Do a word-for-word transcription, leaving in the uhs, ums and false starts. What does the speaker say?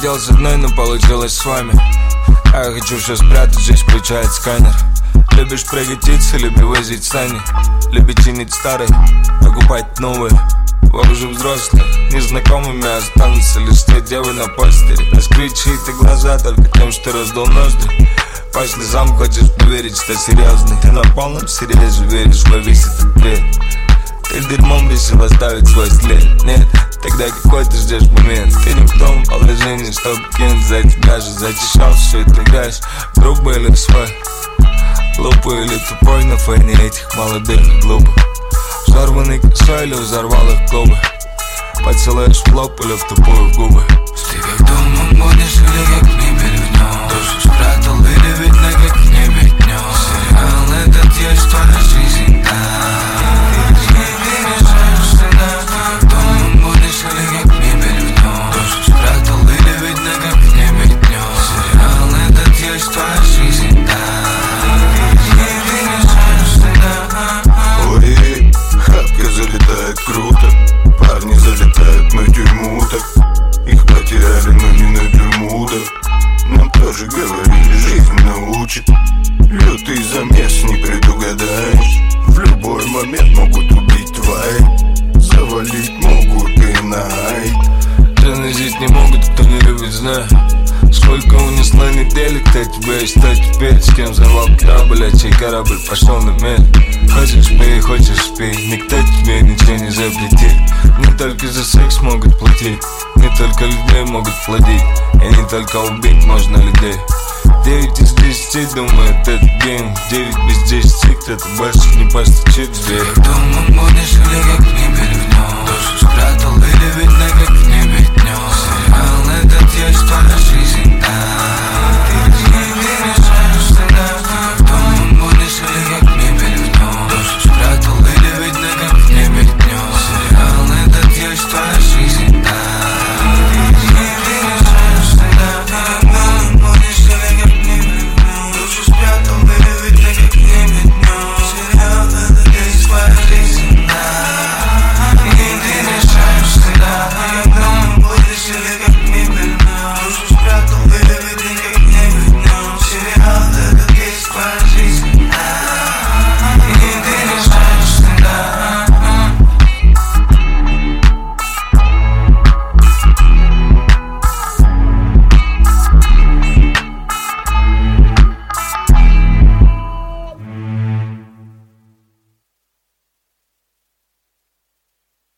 хотел с одной, но получилось с вами. А я хочу все спрятать, здесь включает сканер. Любишь пригодиться, люби возить сани. Люби чинить старый, покупать новые. Вы уже взрослые, незнакомыми останутся лишь те девы на постере. Раскрыть чьи-то глаза только тем, что раздул ноздри. По слезам хочешь поверить, что серьезный. Ты на полном серьезе веришь, что весь этот бред. Ты дерьмом решил оставить свой след. Нет, тогда какой ты ждешь момент? Ты не в том положении, чтобы кинуть за тебя же. Зачищал все это играешь, грубый или свой, глупый или тупой на фоне этих молодых и глупых. Взорванный косой или взорвал их клубы. Поцелуешь в лоб или в тупую в губы. Ты как домом будешь или как мебель в нем? Душу спрятал или видно как в небе днем? Сериал этот есть твоя жизнь, да. Ты не переживешь, да. Ты как домом будешь или как мебель в нем? Душу спрятал или видно как в небе днем? Сериал этот есть твоя жизнь, да. Ты не переживешь, да. Ой, хапка залетает круто. Парни залетают на тюрьму так. Их потеряли, но не на тюрьму, да. Нам тоже говорили, жизнь научит. Лютый замес не предугадаешь. В любой момент могут убить твои. Завалить могут и найт. Тормозить не могут, кто не любит, знаю. Сколько унесла недели, кто тебя и что теперь? С кем взорвал корабль, а чей корабль пошел на мель? Хочешь пей, хочешь спи, никто тебе ничего не запретит. Не только за секс могут платить, не только людей могут плодить, и не только убить можно людей. Девять из десяти думают, это гейм. Девять без десяти, кто-то больше не постучит в дверь. Ты как домом будешь или как мебель в нем? Душу спрятал или видно как в небе?